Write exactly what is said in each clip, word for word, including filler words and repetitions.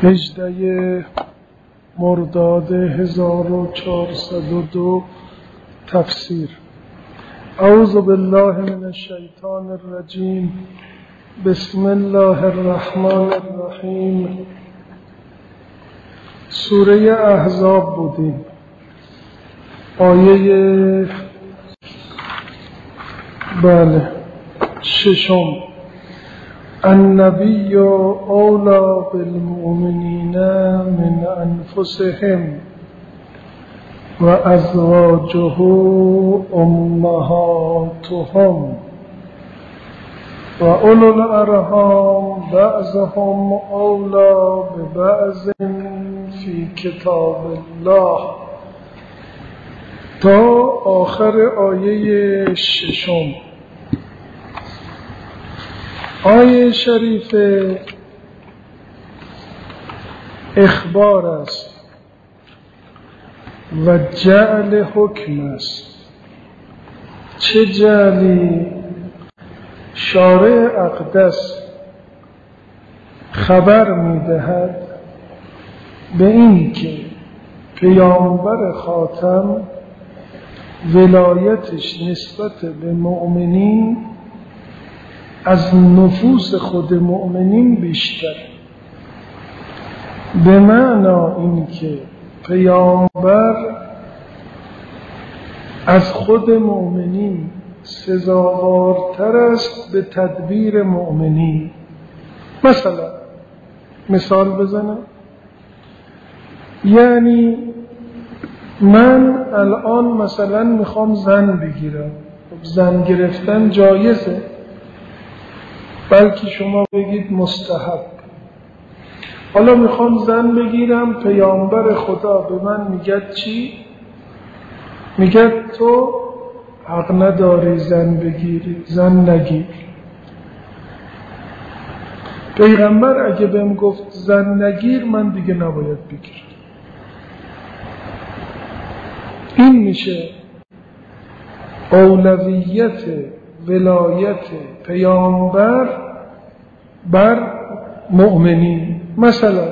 هجده مرداد هزار و چهارصد و دو تفسیر. اعوذ بالله من الشیطان الرجیم. بسم الله الرحمن الرحیم. سوره احزاب بودیم. آیه بله ششم. النبی اولی بالمؤمنین من انفسهم و ازواجه امهاتهم و اولو الارحام بعضهم اولی ببعض فی کتاب الله تا آخر آیه ششم. آیه شریف اخبار است و جعل حکم است. چه جعلی؟ شارع اقدس خبر می‌دهد به این که پیامبر خاتم ولایتش نسبت به مؤمنین از نفوس خود مؤمنین بیشتر، به معنا این که پیامبر از خود مؤمنین سزاوارتر است به تدبیر مؤمنین. مثلا مثال بزنم، یعنی من الان مثلا میخوام زن بگیرم، زن گرفتن جایزه، بلکه شما بگید مستحب. حالا میخوام زن بگیرم، پیامبر خدا به من میگه چی؟ میگه تو حق نداری زن بگیری، زن نگیر. پیغمبر اگه بهم گفت زن نگیر، من دیگه نباید بگیرم. این میشه اولویت ولایت پیامبر بر مؤمنین. مثلا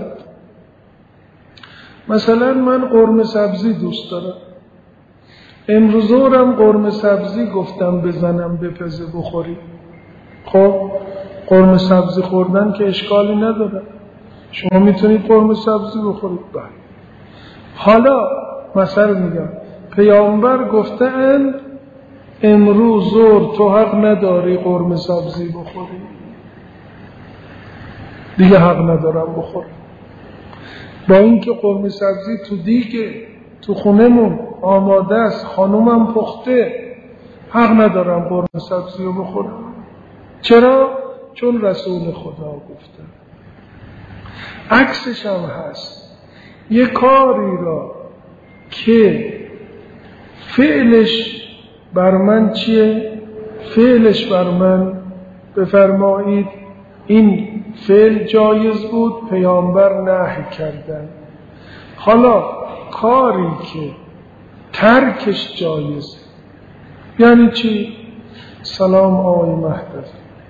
مثلا من قرمه سبزی دوست دارم، امروز ظهرم قرمه سبزی گفتم بزنم بپزه بخوری. خب قرمه سبزی خوردن که اشکالی نداره، شما میتونید قرمه سبزی بخورید. بله. حالا مثلا میگم پیامبر گفتن امروز ظهر تو حق نداری قرمه سبزی بخوری، دیگه حق ندارم بخورم. با اینکه قرمه سبزی تو دیگه تو خونمون آماده است، خانومم پخته، حق ندارم قرمه سبزی رو بخورم. چرا؟ چون رسول خدا گفته. عکسش هم هست، یه کاری را که فعلش بر من چیه؟ فعلش بر من بفرمایید این فعل جایز بود، پیامبر نهی کردن. حالا کاری که ترکش جایز، یعنی چی؟ سلام آقای مهدر،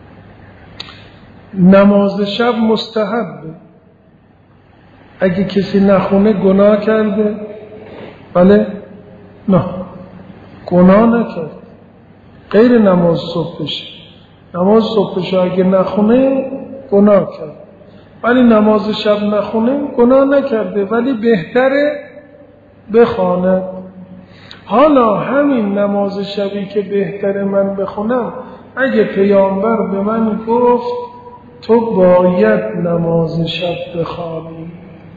نماز شب مستحبه. اگه کسی نخونه گناه کرده؟ بله؟ نه، گناه نکرد. غیر نماز صبحش، نماز صبحش اگه نخونه گناه کرد، ولی نماز شب نخونه گناه نکرده، ولی بهتره بخواند. حالا همین نماز شبی که بهتره من بخونم، اگه پیامبر به من گفت تو باید نماز شب بخوانی،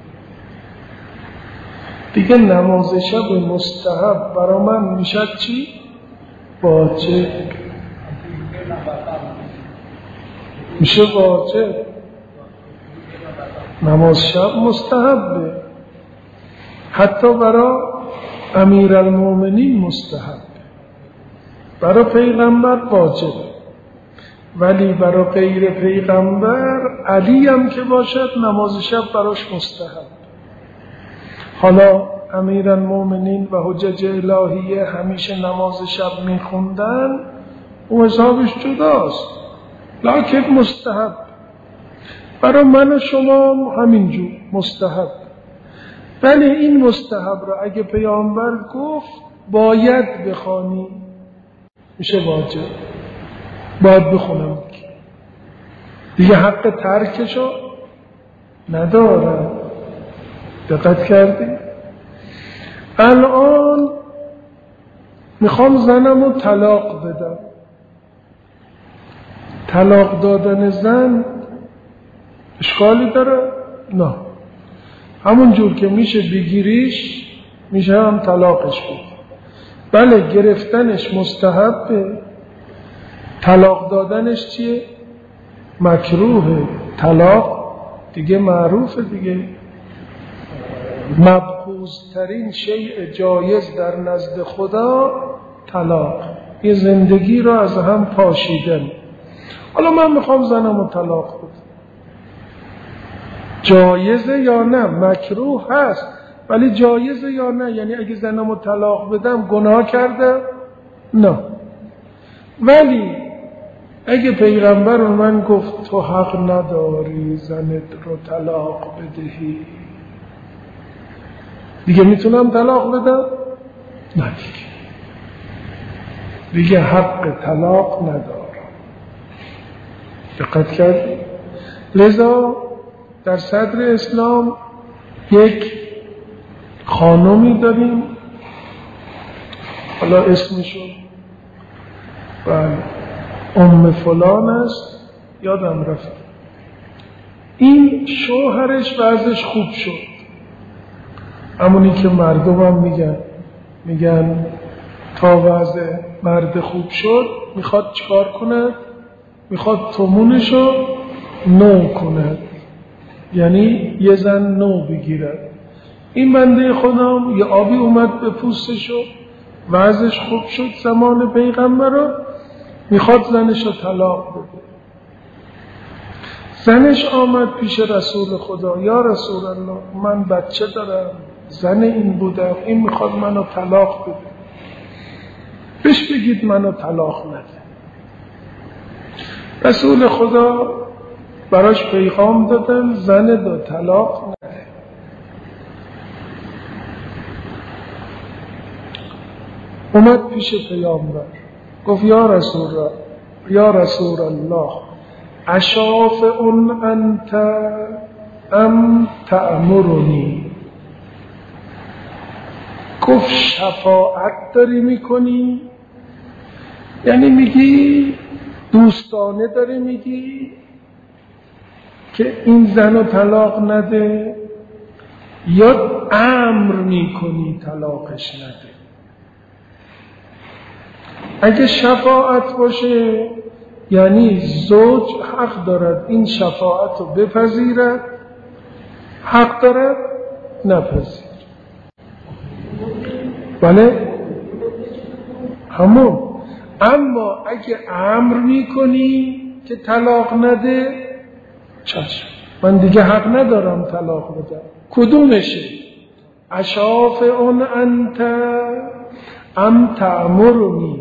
دیگه نماز شب مستحب برای من میشه چی؟ واجب. میشه واجب. نماز شب مستحبه، حتی برای امیرالمومنین مستحب، برای پیغمبر واجب، ولی برای غیر پیغمبر علی هم که باشد نماز شب براش مستحب. حالا امیرالمومنین و حجج الهیه همیشه نماز شب میخوندن، و حسابش جداست، لکن مستحب. برای من و شما همینجور مستحب. ولی این مستحب را اگه پیامبر گفت باید بخوانی، میشه واجب، باید بخونم دیگه، حق ترکشو نداره. دقت کردی؟ الان میخوام زنم رو طلاق بدم. طلاق دادن زن اشکالی داره؟ نه. همون جور که میشه بگیریش میشه هم طلاقش بود. بله گرفتنش مستحبه، طلاق دادنش چیه؟ مکروهه. طلاق دیگه معروفه دیگه، مبغوض‌ترین شیء جایز در نزد خدا طلاق، یه زندگی را از هم پاشیدن. حالا من میخوام زنم رو طلاق بدم، جایزه یا نه؟ مکروه هست ولی جایزه یا نه؟ یعنی اگه زنم رو طلاق بدم گناه کردم؟ نه. ولی اگه پیغمبر من گفت تو حق نداری زنت رو طلاق بدهی، دیگه میتونم طلاق بدم؟ نه دیگه، دیگه حق طلاق ندارم. دقت کردی؟ لذا در صدر اسلام یک خانمی داریم، حالا اسمشو بله ام فلان است، یادم رفت. این شوهرش وضعش خوب شد، همونی که مردم هم میگن میگن تا وضع مرد خوب شد میخواد چیکار کنه؟ میخواد تومونشو نو کنه، یعنی یه زن نو بگیرد. این بنده خودم یه آبی اومد به پوستشو، وضعش خوب شد زمان پیغمبر رو، میخواد زنشو طلاق بده. زنش آمد پیش رسول خدا، یا رسول الله من بچه دارم، زن این بودم، این میخواد منو طلاق بده، بهش بگید منو طلاق نده. رسول خدا براش پیغام دادن زن دو طلاق نده. اومد پیش پیامبر گفت یا رسول الله یا رسول الله اشافع انت ام تأمرنی. گفت شفاعت داری میکنی؟ یعنی میگی دوستانه داری میگی که این زن رو طلاق نده، یا امر میکنی طلاقش نده؟ اگه شفاعت باشه یعنی زوج حق دارد این شفاعت رو بپذیرد، حق دارد نپذیر. بله همون. اما اگه امر میکنی که طلاق نده، چشم من دیگه حق ندارم طلاق بدم. کدومشه؟ اشافع انت ام تأمرنی؟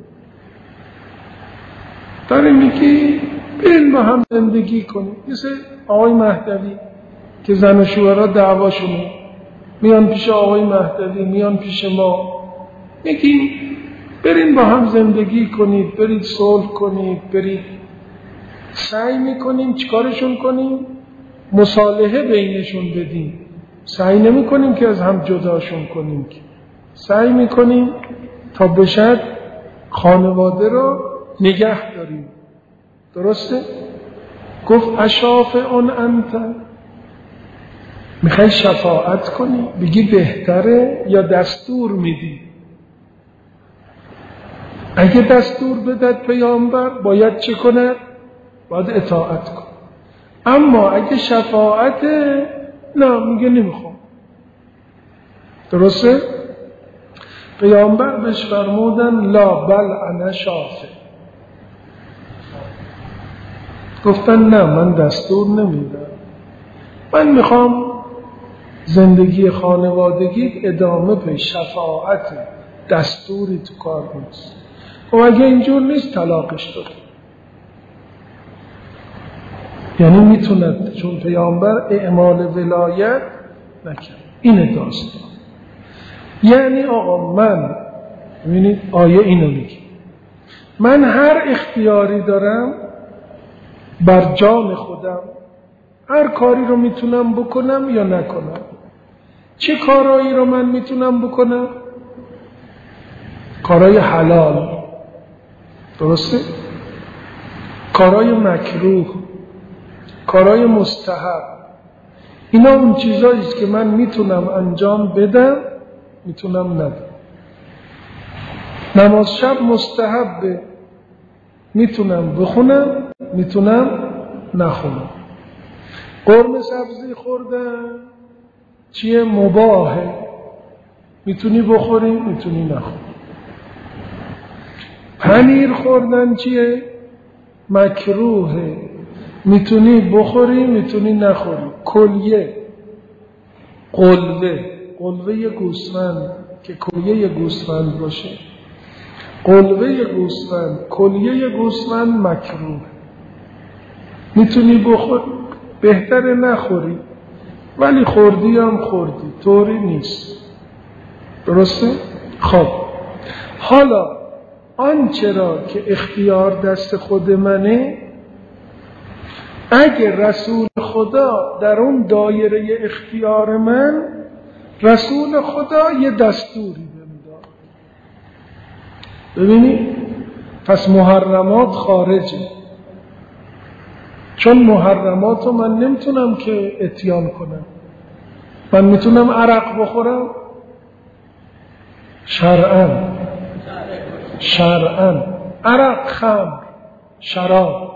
داره میگی بریم با هم زندگی کنیم، مثل آقای مهدوی که زن و شوهرها دعواشونه، میان پیش آقای مهدوی، میان پیش ما، میگیم بریم با هم زندگی کنید، برید صلح کنید، برید. سعی میکنیم چیکارشون کنیم؟ مصالحه بینشون بدیم. سعی نمی کنیم که از هم جداشون کنیم، که سعی میکنیم تا بشد خانواده رو نگه داریم. درسته؟ گفت اشافع انت، میخوای شفاعت کنی بگی بهتره یا دستور میدی؟ اگه دستور بدد پیامبر باید چه کنه؟ باید اطاعت کن. اما اگه شفاعت نه، میگه نمیخوام. درسته؟ پیامبر بهش فرمودن لا بل انا شافع. گفتن نه من دستور نمیدم، من میخوام زندگی خانوادگی ادامه به شفاعت، دستوری تو کار نیست. خب اگه اینجور نیست طلاقش داد. یعنی میتوند، چون پیامبر اعمال ولایت نکرد. اینه داستان. یعنی آقا من، ببینید آیه اینو میگه، من هر اختیاری دارم بر جان خودم، هر کاری رو میتونم بکنم یا نکنم. چه کارایی رو من میتونم بکنم؟ کارای حلال، درسته؟ کارای مکروه، کارای مستحب. اینا اون چیزایی است که من میتونم انجام بدم، میتونم ندم. نماز شب مستحبه، میتونم بخونم، میتونم نخونم. قرمه سبزی خوردن چیه؟ مباهه، میتونی بخوری، میتونی نخوری. پنیر خوردن چیه؟ مکروهه، میتونی بخوری، میتونی نخوری. کلیه، قلوه، قلوه گوسفند که کلیه گوسفند باشه، قلوه گوسفند، کلیه گوسفند مکروه. میتونی بخوری، بهتره نخوری، ولی خوردی هم خوردی، طوری نیست. درسته؟ خب حالا آنچه را که اختیار دست خود منه، اگه رسول خدا در اون دایره اختیار من، رسول خدا یه دستوری بهم داد. ببینید پس محرمات خارجه، چون محرمات رو من نمیتونم که اتیان کنم. من میتونم عرق بخورم شرعاً، شرعاً عرق، خمر، شراب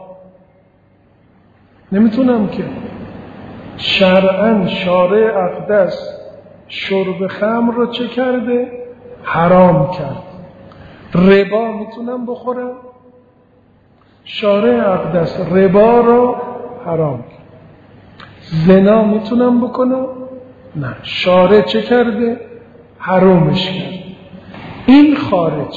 نمیتونم که. شرعاً شارع اقدس شرب خمر رو چه کرده؟ حرام کرد. ربا میتونم بخورم؟ شارع اقدس ربا رو حرام کرد. زنا میتونم بکنم؟ نه، شارع چه کرده؟ حرامش کرد. این خارج.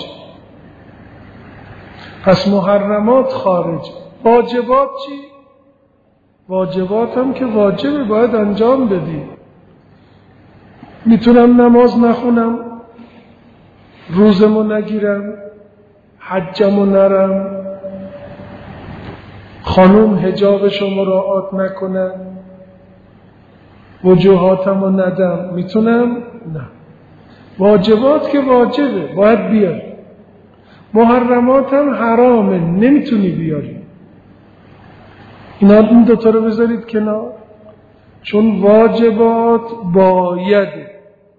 پس محرمات خارج. واجبات چی؟ واجبات هم که واجبه، باید انجام بدی. میتونم نماز نخونم، روزمو نگیرم، حجمو نرم، خانوم حجابشو مراعات نکنن، وجوهاتمو ندم، میتونم؟ نه. واجبات که واجبه، باید بیاری. محرمات هم حرامه، نمیتونی بیاری. اینا این دوتا رو بذارید کنار، چون واجبات بایده.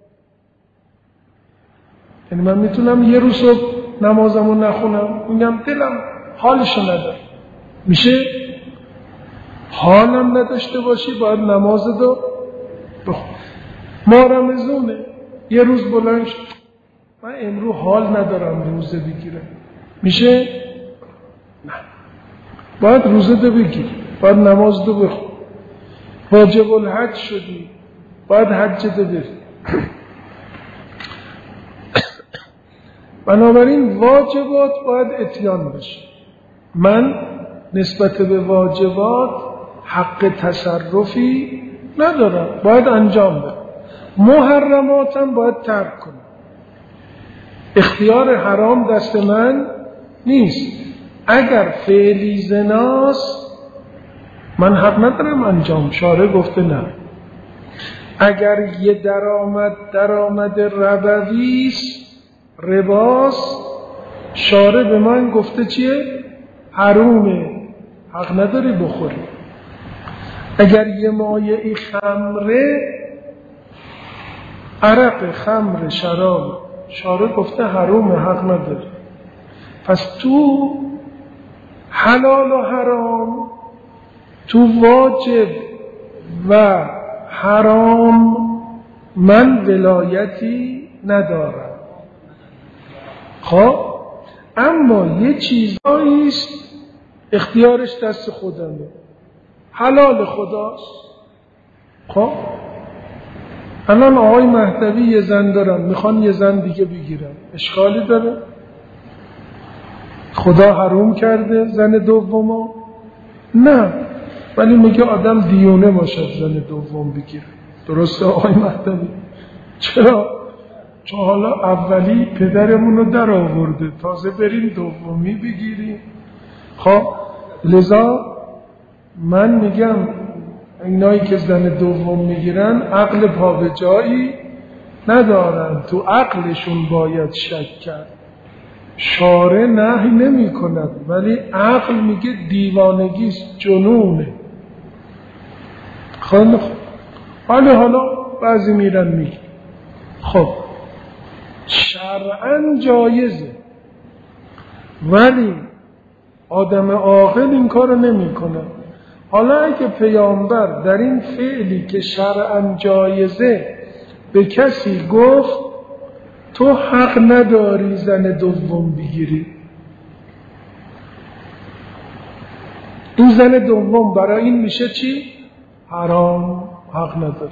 یعنی من میتونم یه روز صبح نمازمو نخونم، میگم دلم حالشو نداره. میشه؟ حالم نداشته باشی باید نمازتو بخون. ما رمضونه، یه روز بلند شد من امروز حال ندارم روزه بگیرم، میشه؟ نه، باید روزه دو بگیر، باید نماز دو بخون. واجب الحج شدی، باید حج دو بری. بنابراین واجبات باید اتیان بشه. من نسبت به واجبات حق تصرفی ندارم، باید انجام بدم. محرماتم باید ترک کنم. اختیار حرام دست من نیست. اگر فعلی زناست من حق ندارم انجام، شارع گفته نه. اگر یه درآمد درآمد ربویست، رباست، شارع به من گفته چیه؟ حرومه، حق نداری بخوری. اگر یه مایعی خمره، عرق، خمر، شراب، شارع گفته حرومه، حق نداری. پس تو حلال و حرام، تو واجب و حرام من ولایتی ندارم. خب اما یه چیزایی است اختیارش دست خودمه، حلال خداست. خب الان آقای مهدوی یه زن دارن، میخوان یه زن دیگه بگیرن، اشکالی داره؟ خدا حرام کرده زن دومو؟ نه، ولی میگه آدم دیونه باشد زن دوم بگیره. درسته آقای مهدوی؟ چرا؟ چون حالا اولی پدرمون رو در آورده، تازه بریم دومی بگیریم. خب لذا من میگم اینایی که زن دوم میگیرن عقل پا به جایی ندارن، تو عقلشون باید شک کرد. شارع نهی نمی کند ولی عقل میگه دیوانگیست، جنونه. خیلی خب حالا حالا بعضی میرن میگه خب شرعاً جایزه ولی آدم عاقل این کارو نمیکنه. حالا اگه پیامبر در این فعلی که شرعاً جایزه به کسی گفت تو حق نداری زن دوم بگیری، این زن دوم برای این میشه چی؟ حرام، حق نداری.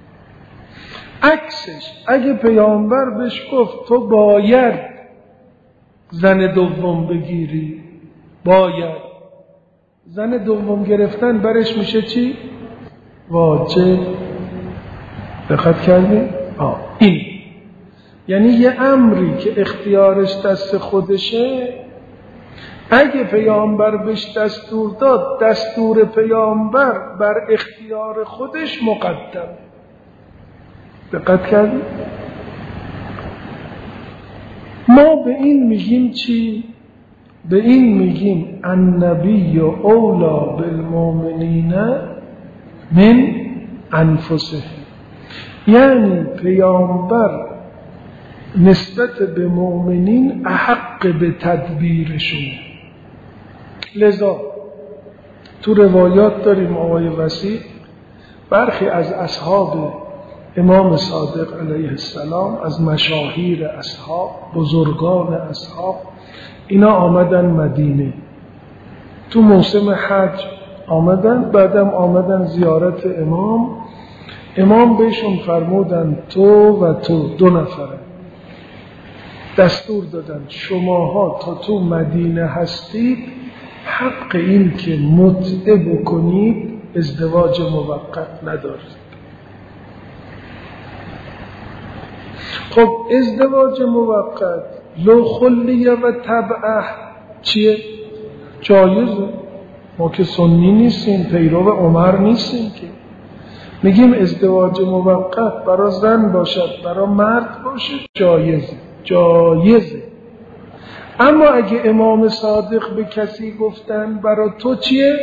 عکسش اگه پیامبر بهش گفت تو باید زن دوم بگیری، باید، زن دوم گرفتن برش میشه چی؟ واجب. دقت کردی؟ آه این یعنی یه امری که اختیارش دست خودشه، اگه پیامبر بهش دستور داد، دستور پیامبر بر اختیار خودش مقدم. دقت کردی؟ ما به این میگیم چی؟ به این میگیم النبی اولا بالمؤمنین من انفسهم، یعنی پیامبر نسبت به مؤمنین احق به تدبیرشون. لذا تو روایات داریم آقای وسیع برخی از اصحاب امام صادق علیه السلام، از مشاهیر اصحاب، بزرگان اصحاب، اینا آمدن مدینه، تو موسم حج آمدن، بعدم آمدن زیارت امام. امام بهشون فرمودن تو و تو دو نفره دستور دادن شماها تا تو مدینه هستید حق این که متعه بکنید ازدواج موقت ندارید. خب ازدواج موقت لو خلیه و تبعه چیه؟ جایزه. ما که سنی نیستیم، پیرو عمر نیستیم که میگیم ازدواج موقت برای زن باشد برای مرد باشه جایزه، جایزه. اما اگه امام صادق به کسی گفتن برای تو چیه؟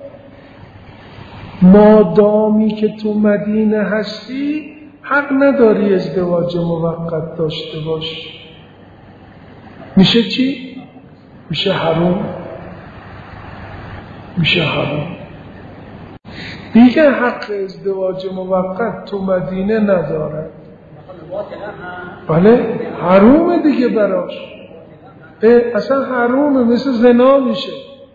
مادامی که تو مدینه هستی حق نداری ازدواج موقت داشته باش، میشه چی؟ میشه حرام، میشه حرام. دیگه حق ازدواج موقت تو مدینه نداره. بله حرومه دیگه براش، اصلا حرومه، مثل زنا میشه.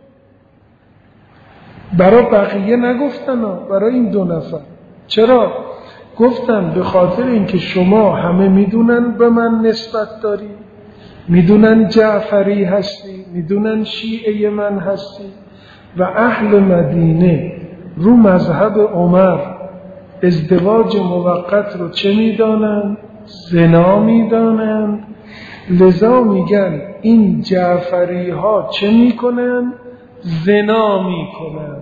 برای بقیه نگفتن، برای این دو نفر. چرا؟ گفتن به خاطر اینکه شما همه میدونن به من نسبت داری، میدونن جعفری هستی، میدونن شیعه من هستی، و اهل مدینه رو مذهب عمر ازدواج موقت رو چه میدانن؟ زنا میدانن. لذا میگن این جعفری ها چه میکنن؟ زنا میکنن.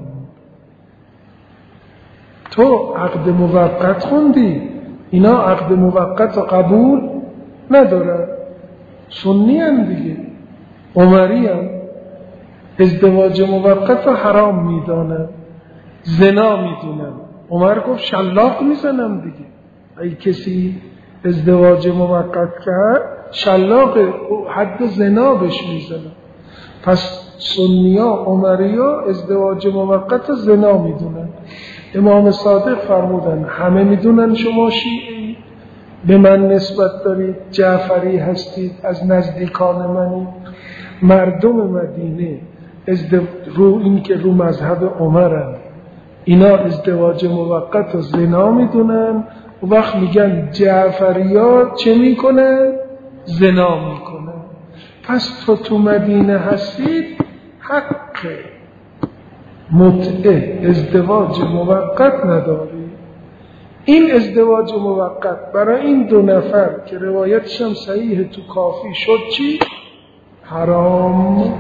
تو عقد موقت خوندی، اینا عقد موقت رو قبول ندارن، سنی هم دیگه، عمری هم ازدواج موقت رو حرام میدانن، زنا میدونن. عمر گفت شلاق میزنم دیگه، اگه کسی ازدواج موقت کرد شلاق حد زنا بهش میزنن. پس سنیا عمریا ازدواج موقت زنا میدونن. امام صادق فرمودن همه میدونن شما شیعی، به من نسبت دارید، جعفری هستید، از نزدیکان منی. مردم مدینه ازدو... رو این که رو مذهب عمرن، اینا ازدواج موقت و زنا میدونن. و وقت میگن جعفری‌ها چه میکنن؟ زنا میکنن. پس تو تو مدینه هستید حقه. متعه ازدواج موقت نداری؟ این ازدواج موقت برای این دو نفر که روایتش هم صحیح تو کافی شد چی؟ حرام.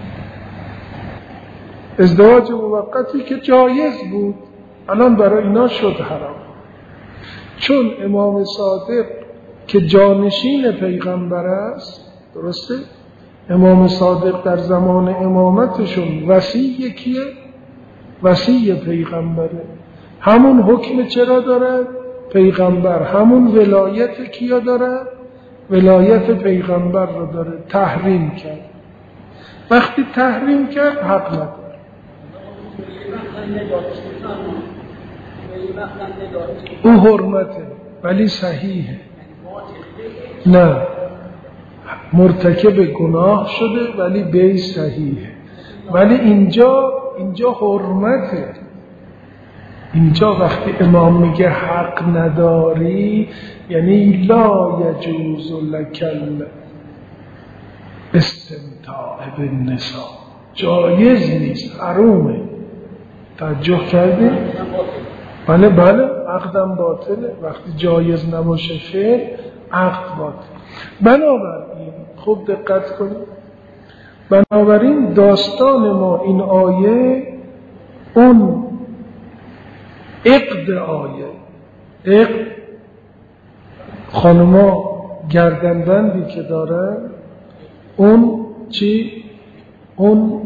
ازدواج موقتی که جایز بود الان برای اینا شد حرام، چون امام صادق که جانشین پیغمبر است، درسته؟ امام صادق در زمان امامتشون وصی کیه؟ وصی پیغمبره. همون حکم چرا داره؟ پیغمبر. همون ولایت کیا داره؟ ولایت پیغمبر رو داره. تحریم کرد. وقتی تحریم کرد حق نداره. او حرمته ولی صحیحه. نه، مرتکب گناه شده ولی بی صحیحه. ولی اینجا اینجا حرمته. اینجا وقتی امام میگه حق نداری یعنی لا یجوز لکل استمتاع بالنساء، جایز نیست، حرومه. توجه کردی؟ بله بله، عقدم باطله. وقتی جایز نباشه فعل، عقد باطل. بنابراین خوب دقت کنید، بنابراین داستان ما این آیه اون عقد آیه، عقد خانما گردنبندی که داره اون چی؟ اون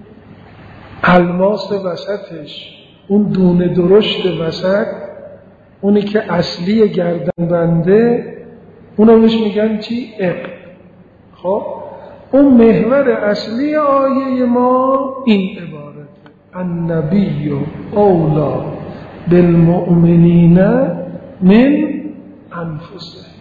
الماس وسطش، اون دونه درشت وسط، اونی که اصلی گردنبنده، اونو بهش میگن چی؟ عقد. خب اون محور اصلی آیه ما این عبارت: النبی اولا بالمؤمنین من انفسهم.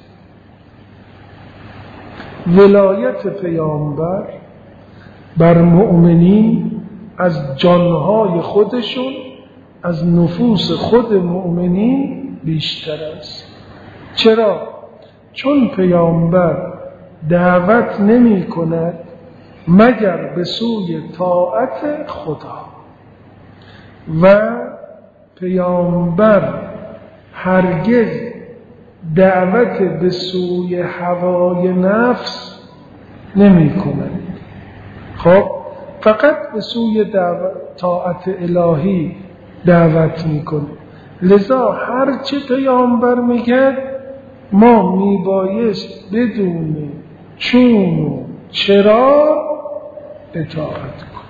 ولایت پیامبر بر مؤمنین از جانهای خودشون، از نفوس خود مؤمنین بیشتر است. چرا؟ چون پیامبر دعوت نمی کند مگر به سوی طاعت خدا و پیامبر هرگز دعوت به سوی هوای نفس نمی کند. خب فقط به سوی دعوت طاعت الهی دعوت میکنه. لذا هرچه پیامبر میگه ما میبایست بدونیم چون و چرا اطاعت کن.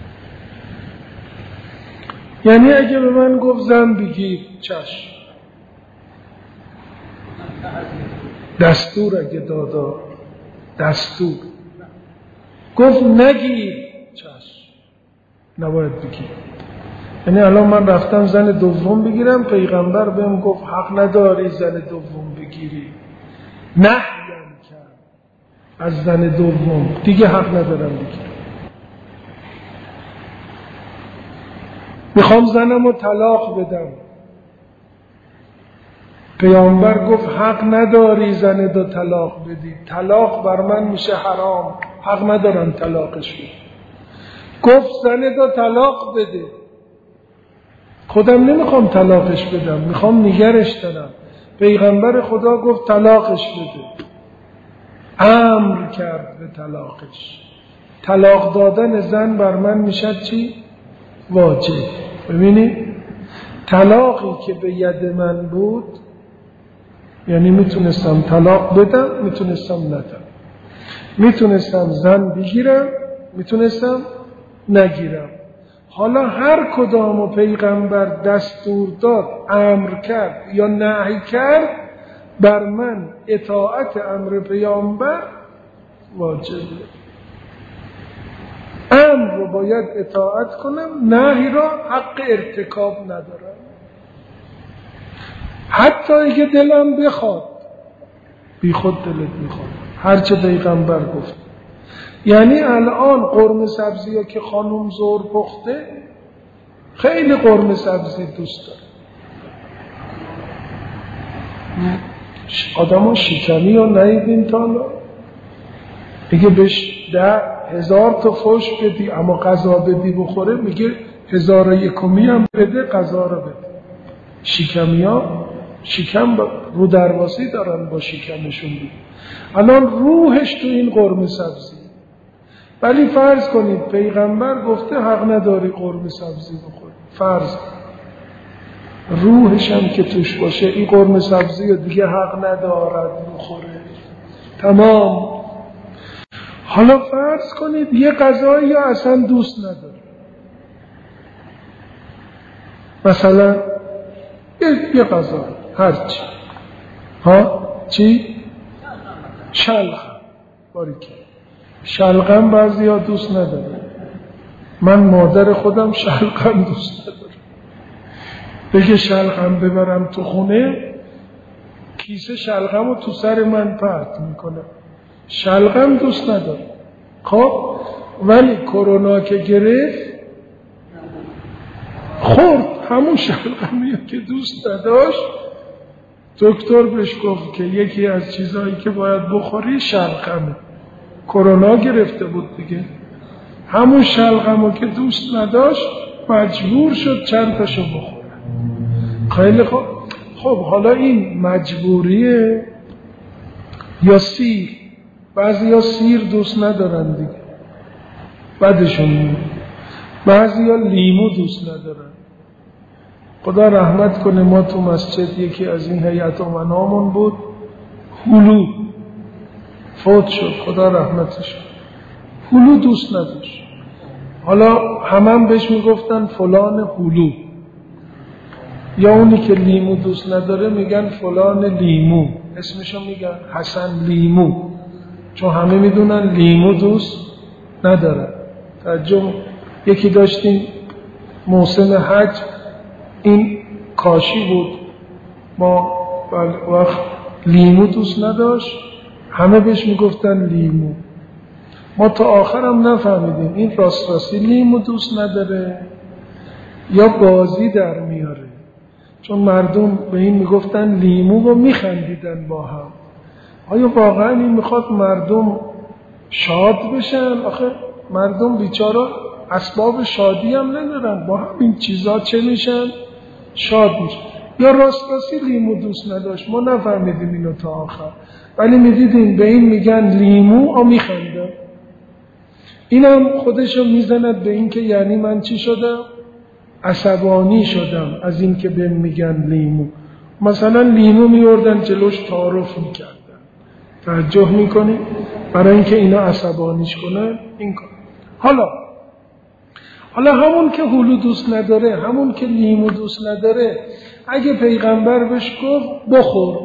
یعنی اگه به من گفت زن بگیر، چشم. دستور اگه دادا، دستور. گفت نگیر، چشم، نباید بگیر. یعنی الان من رفتم زن دوم بگیرم، پیغمبر بهم گفت حق نداری زن دوم بگیری، نهیم کرد از زن دوم، دیگه حق ندارم بگیرم. میخوام زنمو طلاق بدم، پیامبر گفت حق نداری زن دو طلاق بدی، طلاق بر من میشه حرام، حق ندارم طلاقش بدم. گفت زن دو طلاق بده، خودم نمیخوام طلاقش بدم، میخوام نگرش دارم. پیغمبر خدا گفت طلاقش بده، امر کرد به طلاقش. طلاق دادن زن بر من میشه چی؟ واجب. ببینید طلاقی که به ید من بود، یعنی میتونستم طلاق بدم، میتونستم ندم، میتونستم زن بگیرم، میتونستم نگیرم. حالا هر کدامو پیغمبر دستور داد، امر کرد یا نهی کرد، بر من اطاعت امر پیامبر واجبه. امر رو باید اطاعت کنم، نهی را حق ارتکاب ندارم. حتی اگه دلم بخواد، بی خود دلت میخواد، هرچه پیغمبر گفت. یعنی الان قرمه سبزی ها که خانوم زور پخته، خیلی قرمه سبزی دوست داره. آدم ها شکمی ها نهیدین تا الان، میگه بهش ده هزار تا فوش بدی اما غذا بدی بخوره، میگه هزار و یکمی هم بده غذا رو بده. شکمی ها شکم رو درواسی دارن با شکمشون بید. الان روحش تو این قرمه سبزی. ولی فرض کنید پیغمبر گفته حق نداری قرمه سبزی بخوری، فرض روحش هم که توش باشه این قرمه سبزی رو دیگه حق ندارد بخوره. تمام. حالا فرض کنید یه غذایی یا اصلا دوست نداره، مثلا یه غذا هرچی ها چی؟ شلغم. باریکه شلغم بعضی ها دوست نداره. من مادر خودم شلغم دوست نداره. بگه شلغم ببرم تو خونه، کیسه شلغم رو تو سر من پرت میکنه. شلغم دوست نداره. خب ولی کرونا که گرفت خورد همون شلغمی که دوست نداشت. دکتر بهش گفت که یکی از چیزایی که باید بخوری شلغمه. کرونا گرفته بود دیگه. همون شلغمو که دوست نداشت مجبور شد چند تاشو بخوره. خیلی خوب. خب حالا این مجبوریه یا سیر؟ بعضی ها سیر دوست ندارن دیگه، بعدشون میاد. بعضی ها لیمو دوست ندارن. خدا رحمت کنه، ما تو مسجد یکی از این هیئت امنامون بود، هلو فوت شد، خدا رحمتش. هلو دوست نداشت. حالا همه هم بهش میگفتن فلان هلو، یا اونی که لیمو دوست نداره میگن فلان لیمو، اسمشو میگن حسن لیمو، چون همه میدونن لیمو دوست نداره. تعجب. یکی داشتیم موسم حج، این کاشی بود، ما وقت لیمو دوست نداشت، همه بهش میگفتن لیمو. ما تا آخرم نفهمیدیم این راست راستی لیمو دوست نداره یا بازی در میاره، چون مردم به این میگفتن لیمو و میخندیدن با هم. آیا واقعا این میخواد مردم شاد بشن؟ آخه مردم بیچارا اسباب شادی هم ندارن، با همین چیزا چه میشن؟ شاد میشن. یا راست راستی لیمو دوست نداشت، ما نفهمیدیم اینو تا آخر، ولی میدیدیم به این میگن لیمو و میخندن. اینم خودشو میزند به این که یعنی من چی شدم؟ عصبانی شدم از این که به میگن لیمو. مثلا لیمو میوردن جلوش تعارف میکردن. توجه میکنی؟ برای اینکه اینا عصبانیش کنن این کار. حالا حالا همون که هلو دوست نداره، همون که لیمو دوست نداره، اگه پیغمبر بهش گفت بخور،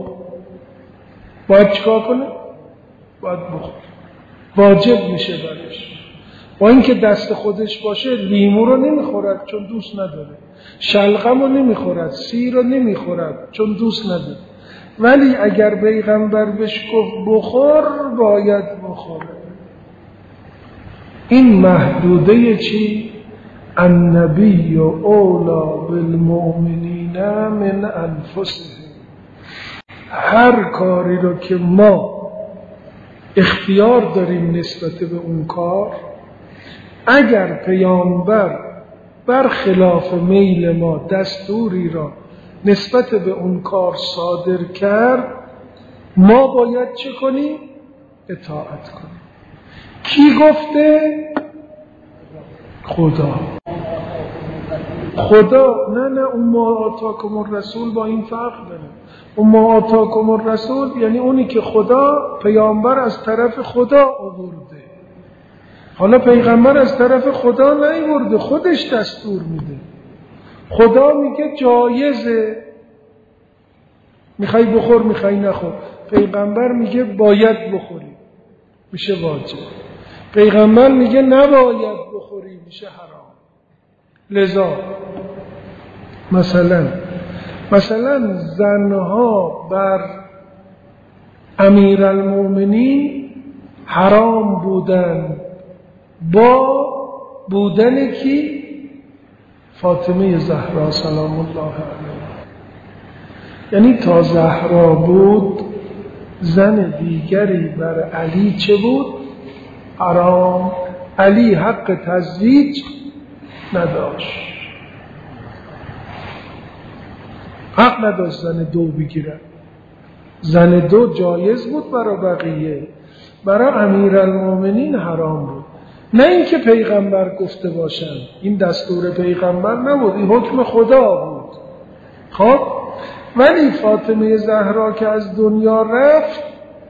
باید چیکار کنه؟ باید بخور. واجب میشه برش. با اینکه دست خودش باشه لیمو رو نمیخورد چون دوست نداره، شلغم رو نمیخورد، سیر رو نمیخورد چون دوست نداره، ولی اگر پیغمبر بهش گفت بخور باید بخوره. این محدوده چی؟ النبی اولا بالمؤمنین من انفسهم. هر کاری رو که ما اختیار داریم نسبت به اون کار، اگر پیامبر برخلاف میل ما دستوری را نسبت به اون کار صادر کرد، ما باید چه کنیم؟ اطاعت کنیم. کی گفته؟ خدا. خدا. نه نه اون ما آتاکم الرسول با این فرق داره. اون ما آتاکم الرسول یعنی اونی که خدا پیامبر از طرف خدا آورده. حالا پیغمبر از طرف خدا نیورده، خودش دستور میده. خدا میگه جایزه، میخوای بخور میخوای نخور. پیغمبر میگه باید بخوری، میشه واجب. پیغمبر میگه نباید بخوری، میشه حرام. لذا مثلا مثلا زنها بر امیرالمومنین حرام بودن با بودن کی؟ فاطمه زهرا سلام الله علیها. یعنی تا زهرا بود زن دیگری بر علی چه بود؟ حرام. علی حق تزویج نداشت. حق نداشت زن دو بگیرن. زن دو جایز بود برای بقیه، برای امیرالمومنین حرام بود. نه اینکه پیغمبر گفته باشن، این دستور پیغمبر نبود، این حکم خدا بود. خب ولی فاطمه زهرا که از دنیا رفت،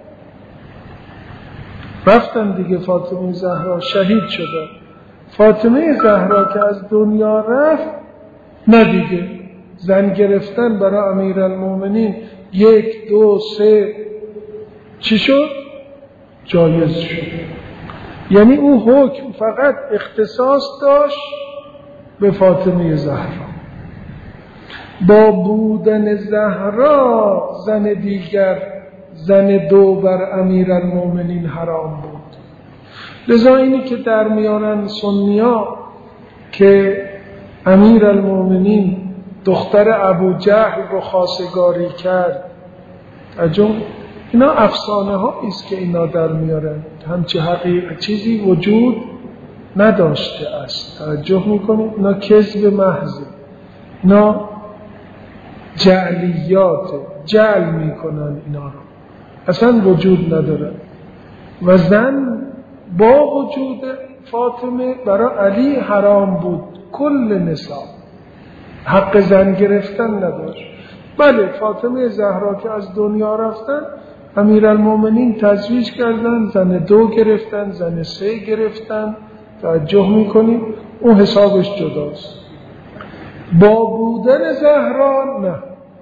رفتن دیگه، فاطمه زهرا شهید شده. فاطمه زهرا که از دنیا رفت، نه دیگه زن گرفتن برای امیرالمومنین یک دو سه چی شد؟ جایز شد. یعنی اون حکم فقط اختصاص داشت به فاطمه زهرا. با بودن زهرا زن دیگر، زن دو بر امیرالمومنین حرام بود. لذا اینی که در میانن سنیا که امیرالمومنین دختر ابو جهل رو خواستگاری کرد، اجم اینا افسانه ها است که اینا در میارن، همچی حقیقت چیزی وجود نداشته است. توجه میکنید؟ اینا کذب محض، اینا جعلیات، جعل میکنن اینا رو، اصلا وجود ندارن. و زن با وجود فاطمه برای علی حرام بود، کل نساء حق زن گرفتن نداشت. بله فاطمه زهرا که از دنیا رفتن، امیرالمومنین تزویج کردن، زن دو گرفتن، زن سه گرفتن. توجه میکنیم؟ اون حسابش جداست. با بودن زهرا نه.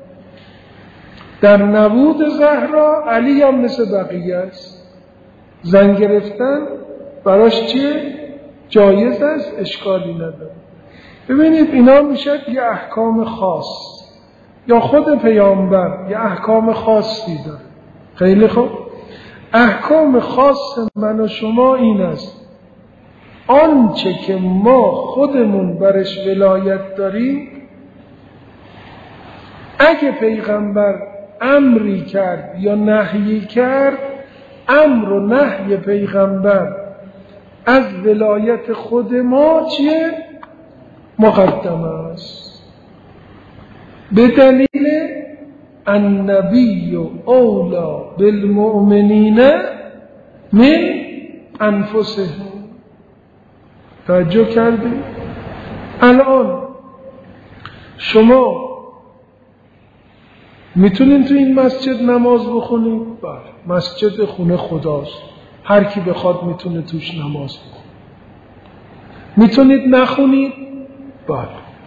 در نبود زهرا علی هم مثل بقیه است، زن گرفتن براش چیه؟ جایز است، اشکالی نداره. ببینید اینا میشه یه احکام خاص، یا خود پیامبر یه احکام خاصی داره. خیلی خوب، احکام خاص من و شما این است، آنچه که ما خودمون برش ولایت داریم، اگه پیغمبر امری کرد یا نهی کرد، امر و نهی پیغمبر از ولایت خود ما چیه؟ مقدم است. به دلیل النبی اولا بالمؤمنین من انفسهم. توجه کردید؟ الان شما میتونین تو این مسجد نماز بخونید؟ بله، مسجد خونه خداست، هر کی بخواد میتونه توش نماز بخونه. میتونید نخونید؟ بله،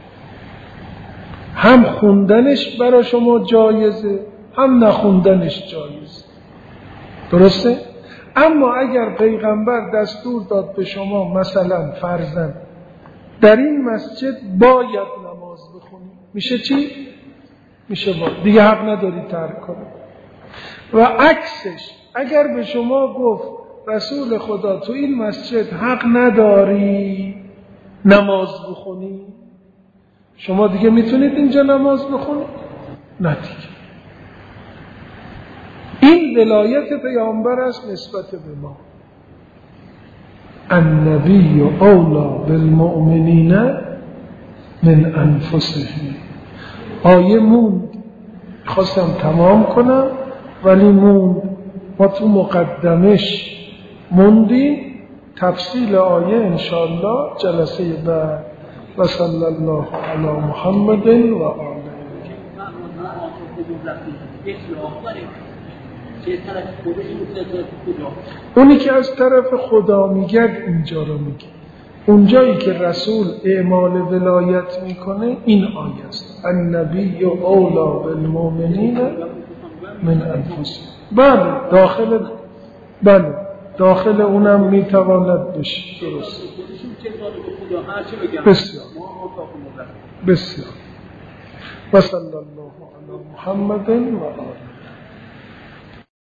هم خوندنش برای شما جایزه، هم نخوندنش جایزه. درسته؟ اما اگر پیغمبر دستور داد به شما، مثلا فرضاً در این مسجد باید نماز بخونید، میشه چی؟ میشه باید، دیگه حق نداری ترک کنی. و عکسش اگر به شما گفت رسول خدا تو این مسجد حق نداری نماز بخونی، شما دیگه میتونید اینجا نماز بخونید؟ نه دیگه. این ولایت پیامبر است نسبت به ما. النبی اولا بالمؤمنین من انفسهم. آیه موند، خواستم تمام کنم ولی موند، ما تو مقدمش موندیم. تفصیل آیه انشاءالله جلسه بعد. و صلی الله علی محمد و آله. اونی که از طرف خدا میگه اینجا رو میگه. اونجایی که رسول اعمال ولایت میکنه این آیه است، النبی اولا بالمؤمنین من انفسهم. بله داخل، بله داخل اونم میتواند بشه. درست. بسیار بسیار. و صلی الله علی محمد و آله.